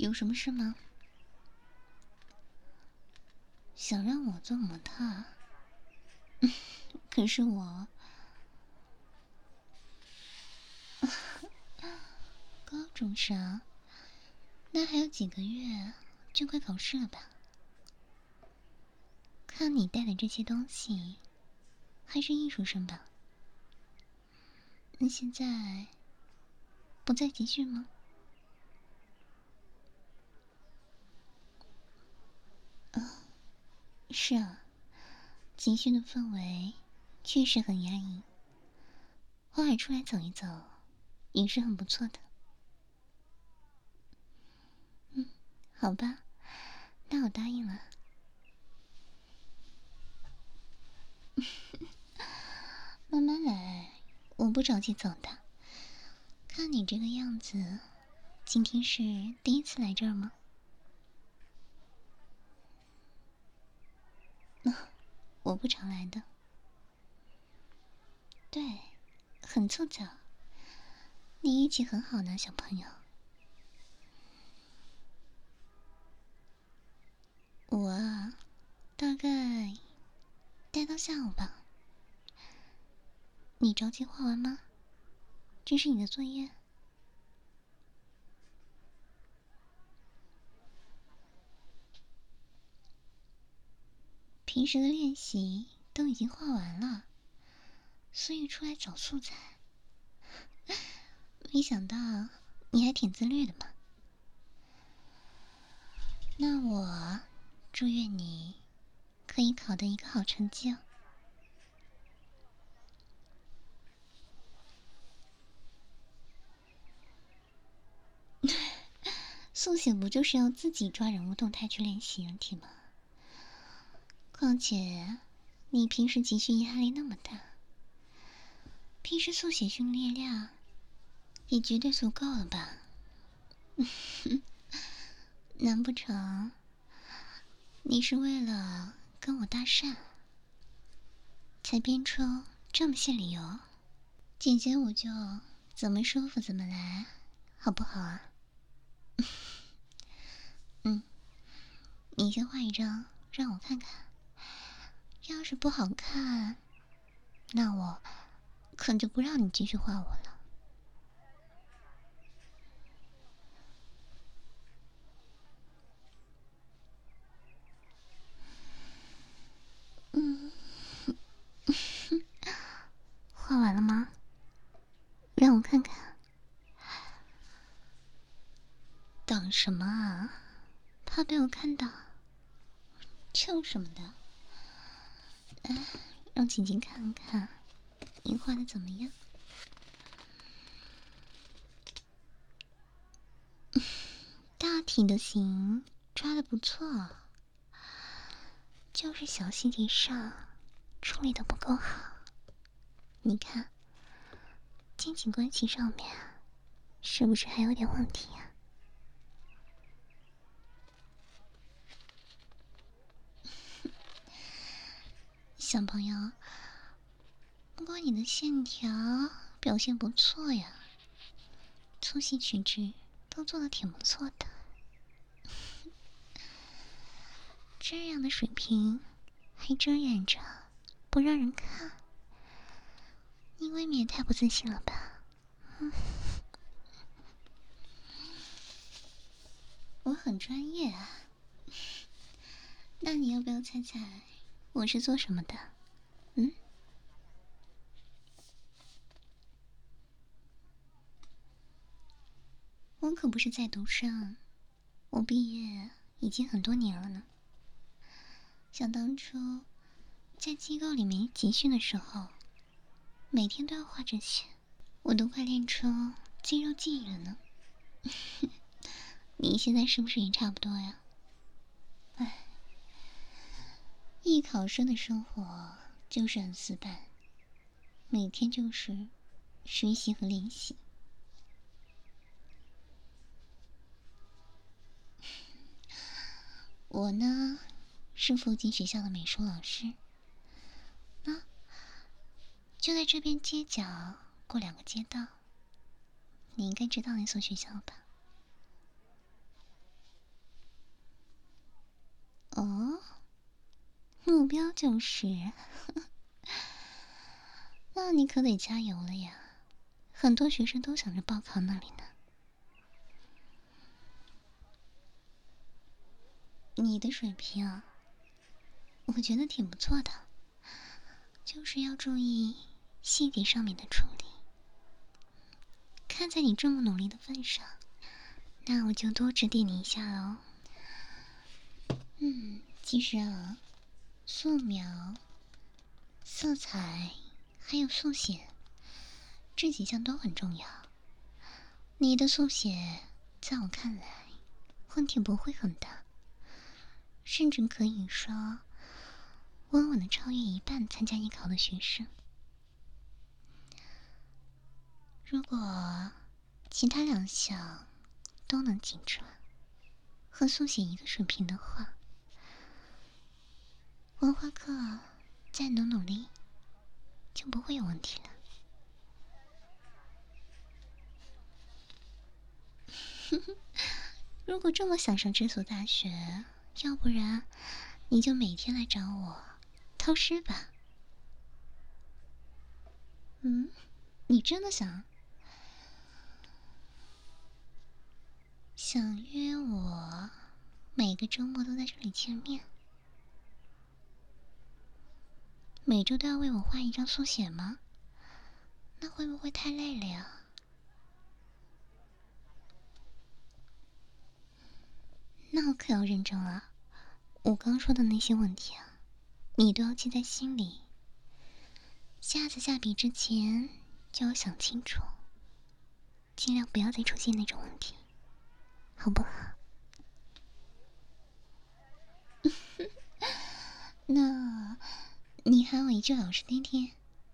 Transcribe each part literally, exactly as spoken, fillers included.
有什么事吗？想让我做模特？可是我高中生，那还有几个月就快考试了吧？看你带的这些东西，还是艺术生吧？那现在不再集训吗？啊，是啊，集训的氛围确实很压抑，偶尔出来走一走，也是很不错的。嗯，好吧，那我答应了。慢慢来，我不着急走的。看你这个样子，今天是第一次来这儿吗？我不常来的。对，很凑巧。你运气很好呢，小朋友。我啊，大概待到下午吧。你着急画完吗？这是你的作业。平时的练习都已经画完了，所以出来找素材。没想到你还挺自律的嘛。那我祝愿你可以考得一个好成绩哦。速写不就是要自己抓人物动态去练习问题吗？况且你平时集训压力那么大，平时速写训练量也绝对足够了吧？难不成你是为了跟我搭讪，才编出这么些理由？姐姐我就怎么舒服怎么来，好不好啊？嗯，你先画一张让我看看，要是不好看，那我可就不让你继续画我了。嗯，画完了吗？让我看看。等什么啊？怕被我看到？臭什么的？哎，让晴晴看看你画的怎么样。大体的形抓的不错，就是小细节上处理的不够好。你看，亲情关系上面是不是还有点问题呀？小朋友，不过你的线条表现不错呀，粗细曲直都做的挺不错的。这样的水平还遮掩着不让人看，你未免也太不自信了吧？嗯，我很专业啊。那你要不要猜猜我是做什么的？嗯？我可不是在读生，我毕业已经很多年了呢。想当初在机构里面集训的时候，每天都要画这些，我都快练出肌肉记忆了呢。你现在是不是也差不多呀？唉，艺考生的生活就是很死板，每天就是学习和练习。我呢，是附近学校的美术老师。啊，就在这边街角过两个街道，你应该知道那所学校吧？ 目标就是，那你可得加油了呀！很多学生都想着报考那里呢。你的水平啊，我觉得挺不错的，就是要注意细节上面的处理。看在你这么努力的份上，那我就多指点你一下喽。嗯，其实啊，素描、色彩还有速写这几项都很重要。你的速写在我看来问题不会很大，甚至可以说稳稳的超越一半参加艺考的学生。如果其他两项都能紧抓，和速写一个水平的话，文化课再努努力就不会有问题了。如果这么想上这所大学，要不然你就每天来找我偷师吧。嗯，你真的想想约我每个周末都在这里见面，每周都要为我画一张速写吗？那会不会太累了呀？那我可要认真了，我刚说的那些问题啊，你都要记在心里。下次下笔之前就要想清楚，尽量不要再出现那种问题，好不好？那你喊我一句老师听听，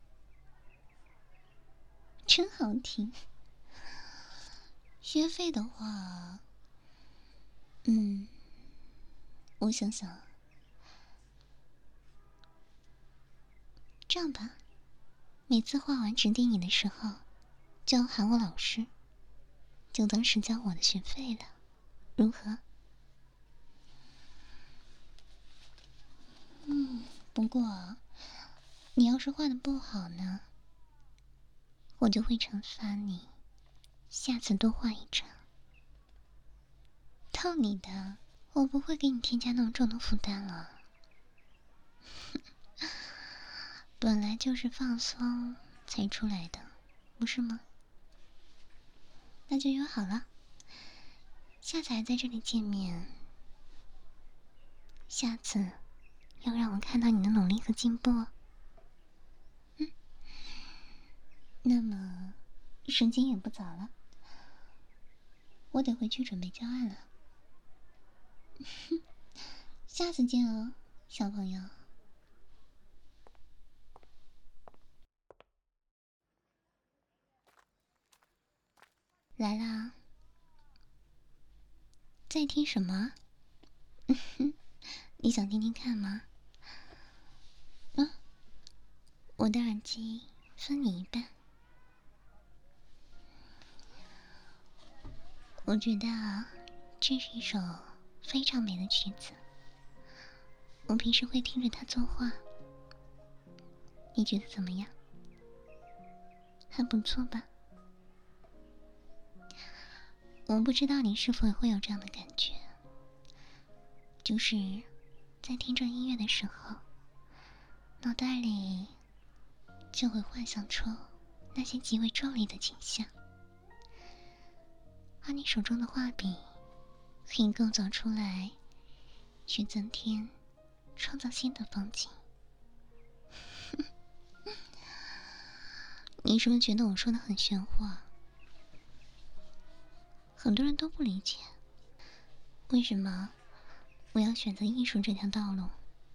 真好听。学费的话，嗯，我想想，这样吧，每次画完指定你的时候，就要喊我老师，就当是交我的学费了，如何？嗯，不过你要是画的不好呢，我就会惩罚你，下次多画一张。到你的，我不会给你添加那么重的负担了。本来就是放松才出来的，不是吗？那就约好了，下次还在这里见面。下次要让我看到你的努力和进步哦。嗯，那么时间也不早了，我得回去准备教案了。下次见哦，小朋友。来啦，在听什么？你想听听看吗？啊，我的耳机分你一半。我觉得啊，这是一首非常美的曲子。我平时会听着它作画，你觉得怎么样？还不错吧？我不知道你是否会有这样的感觉，就是在听着音乐的时候，脑袋里就会幻想出那些极为壮丽的景象，而你手中的画笔可以构造出来，去增添、创造新的风景。你是不是觉得我说的很玄幻？很多人都不理解，为什么我要选择艺术这条道路？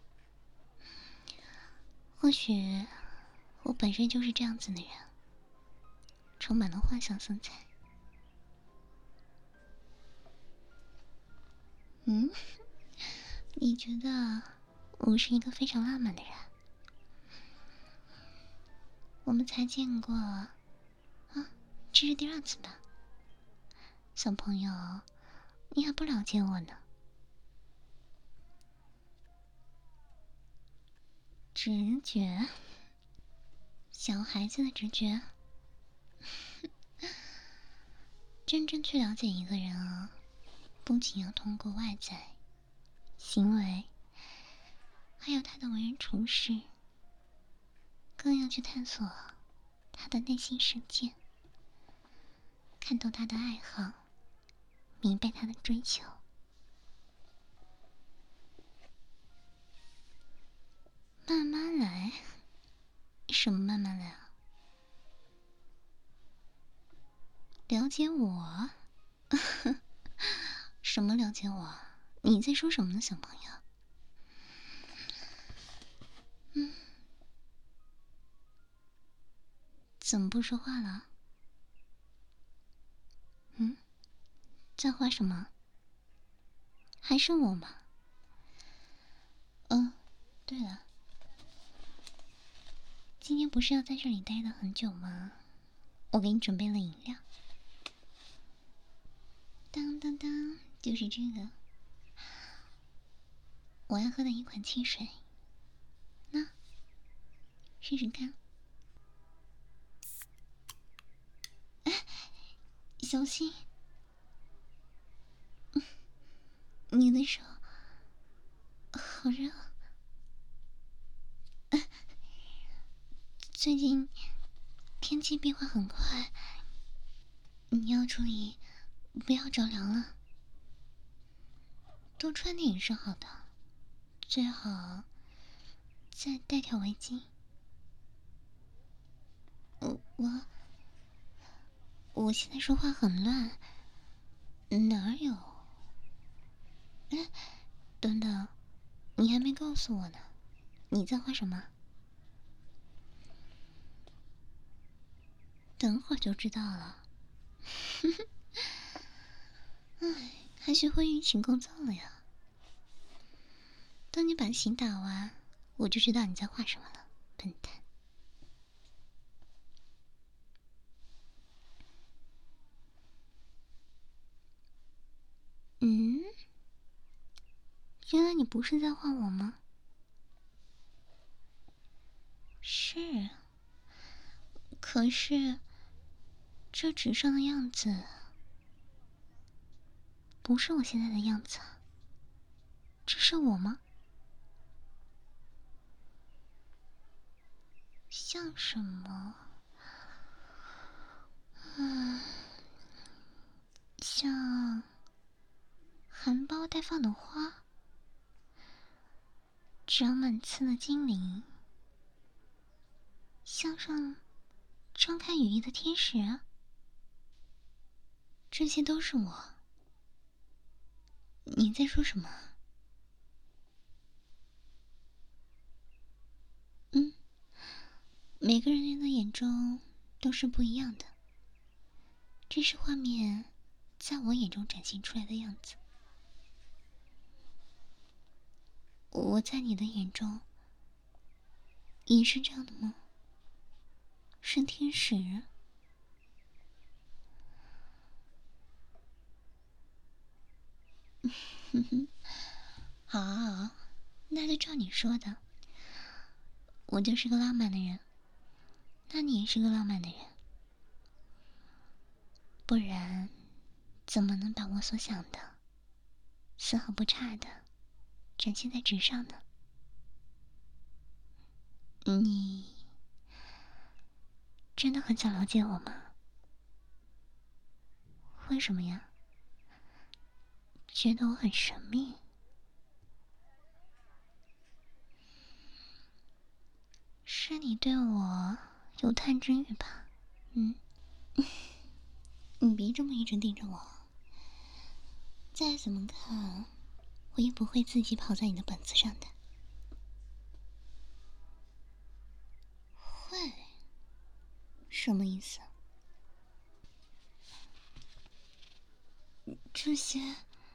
或许我本身就是这样子的人，充满了幻想色彩。嗯，你觉得我是一个非常浪漫的人？我们才见过啊，这是第二次吧？小朋友，你还不了解我呢。 直觉，小孩子的直觉。真正去了解一个人啊，不仅要通过外在行为，还有他的为人处事，更要去探索他的内心世界，看透他的爱好，明白他的追求。慢慢来。什么慢慢来啊？了解我？什么了解我？你在说什么呢，小朋友？嗯，怎么不说话了？嗯，在画什么？还是我吗？嗯，对了，今天不是要在这里待的很久吗？我给你准备了饮料。当当当，就是这个，我爱喝的一款汽水。那，试试看。哎，小心！你的手好热。最近天气变化很快，你要注意，不要着凉了。多穿点也是好的，最好再带条围巾。我我我现在说话很乱，哪有？哎，等等，你还没告诉我呢，你在画什么？等会儿就知道了。唉，还学会欲擒故纵了呀？等你把刑打完，我就知道你在画什么了，笨蛋。嗯，原来你不是在画我吗？是，可是这纸上的样子不是我现在的样子啊。这是我吗？像什么？嗯，像含苞待放的花，长满刺的精灵，向上张开羽翼的天使。这些都是我。你在说什么？嗯，每个人的眼中都是不一样的，这是画面在我眼中展现出来的样子。我在你的眼中也是这样的吗？是天使？哼哼，好啊，那就照你说的，我就是个浪漫的人，那你也是个浪漫的人，不然怎么能把我所想的丝毫不差的展现在纸上呢？你真的很想了解我吗？为什么呀？觉得我很神秘？是你对我有探知欲吧？嗯，你别这么一直盯着我，再怎么看，我也不会自己跑在你的本子上的。会？什么意思？这些，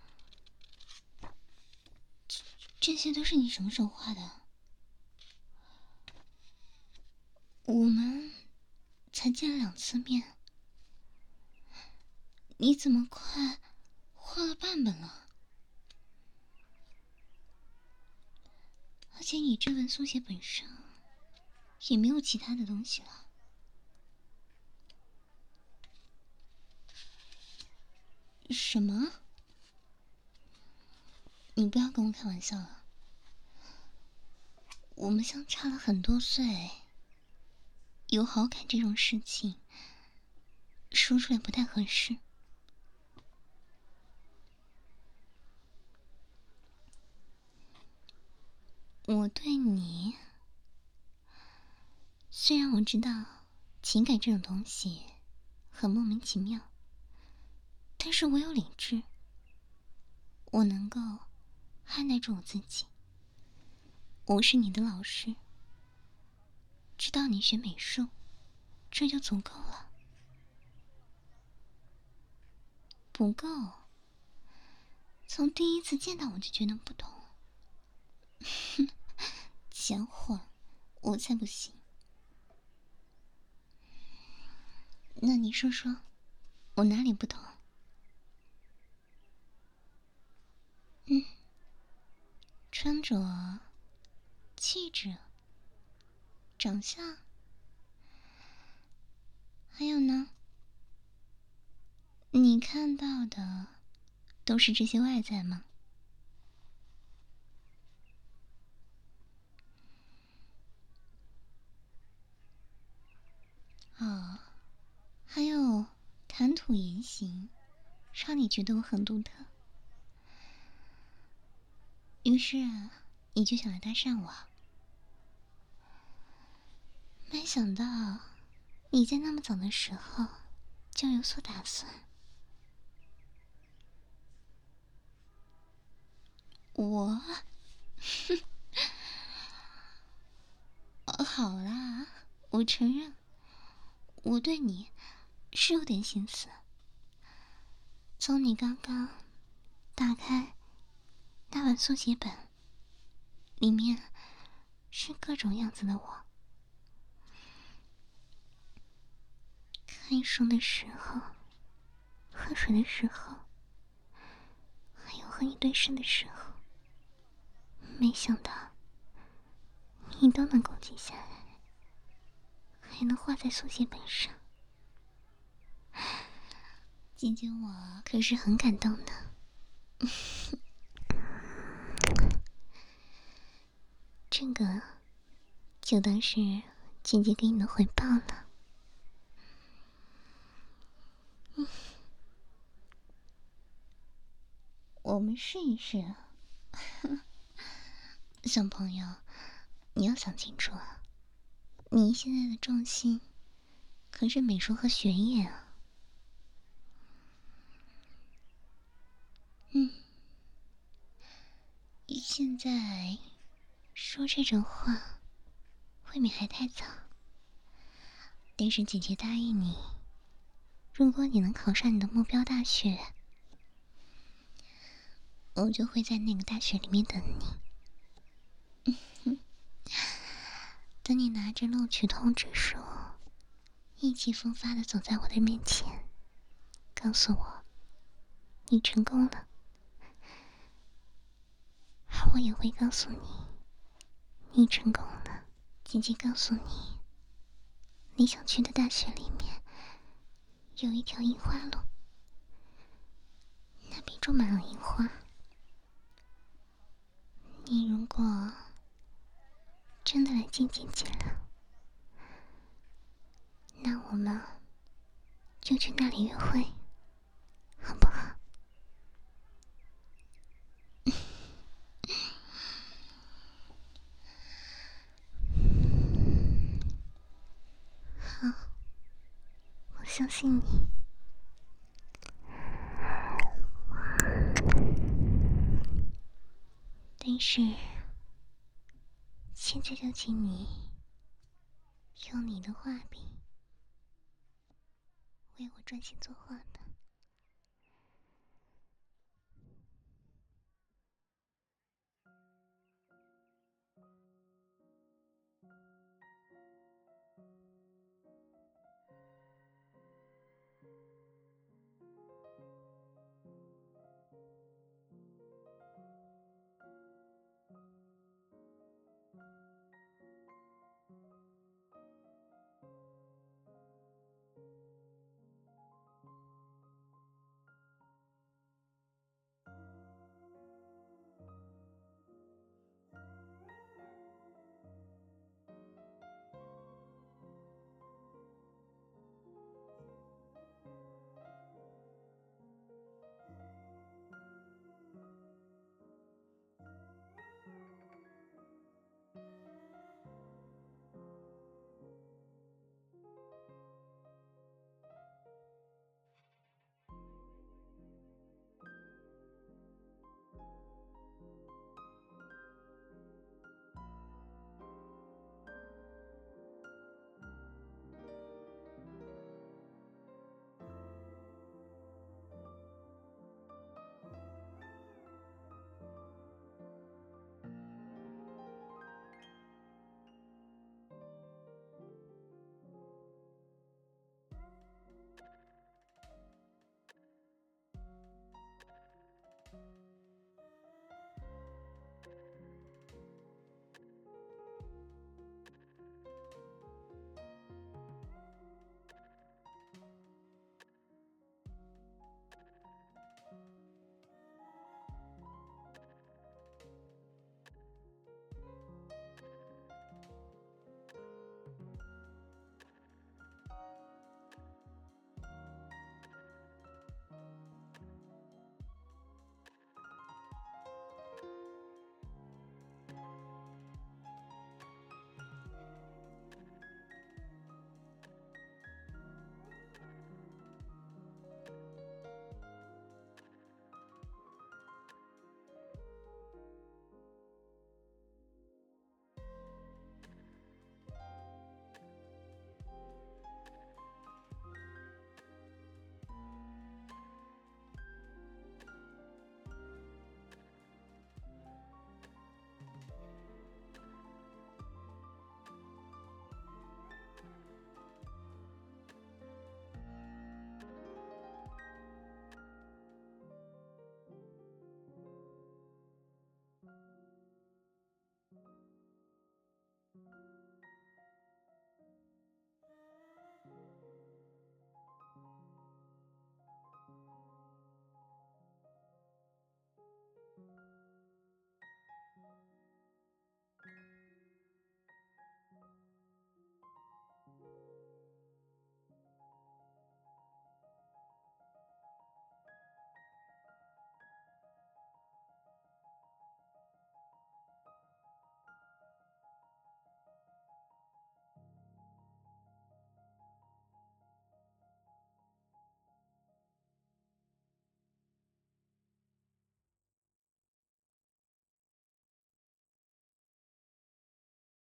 这这些都是你什么时候画的？我们才见了两次面，你怎么快画了半本了？而且你这本速写本上也没有其他的东西了。什么？你不要跟我开玩笑了，我们相差了很多岁，有好感这种事情说出来不太合适。我对你，虽然我知道情感这种东西很莫名其妙，但是我有理智，我能够按耐住我自己。我是你的老师，知道你学美术，这就足够了。不够，从第一次见到我就觉得不同。想混，我才不行。那你说说，我哪里不同？嗯，穿着、气质、长相，还有呢？你看到的都是这些外在吗？哦，还有谈吐言行，让你觉得我很独特，于是你就想来搭讪我。没想到你在那么早的时候就有所打算。我，哦，好啦，我承认，我对你是有点心思。从你刚刚打开那本速写本，里面是各种样子的我。看书的时候，喝水的时候，还有和你对视的时候，没想到你都能够记下来，还能画在速写本上。姐姐我可是很感动的。这个就当是姐姐给你的回报了。嗯，我们试一试。小朋友，你要想清楚啊，你现在的重心可是美术和学业啊。嗯，现在说这种话未免还太早。但是姐姐答应你，如果你能考上你的目标大学，我就会在那个大学里面等你。等你拿着录取通知书，意气风发的走在我的面前，告诉我你成功了，而我也会告诉你你成功了。姐姐告诉你，你想去的大学里面有一条樱花路，那边种满了樱花。你如果真的来见姐姐了，那我们就去那里约会，好不好？好，我相信你。但是现在就请你用你的画笔为我专心作画吧。 嗯。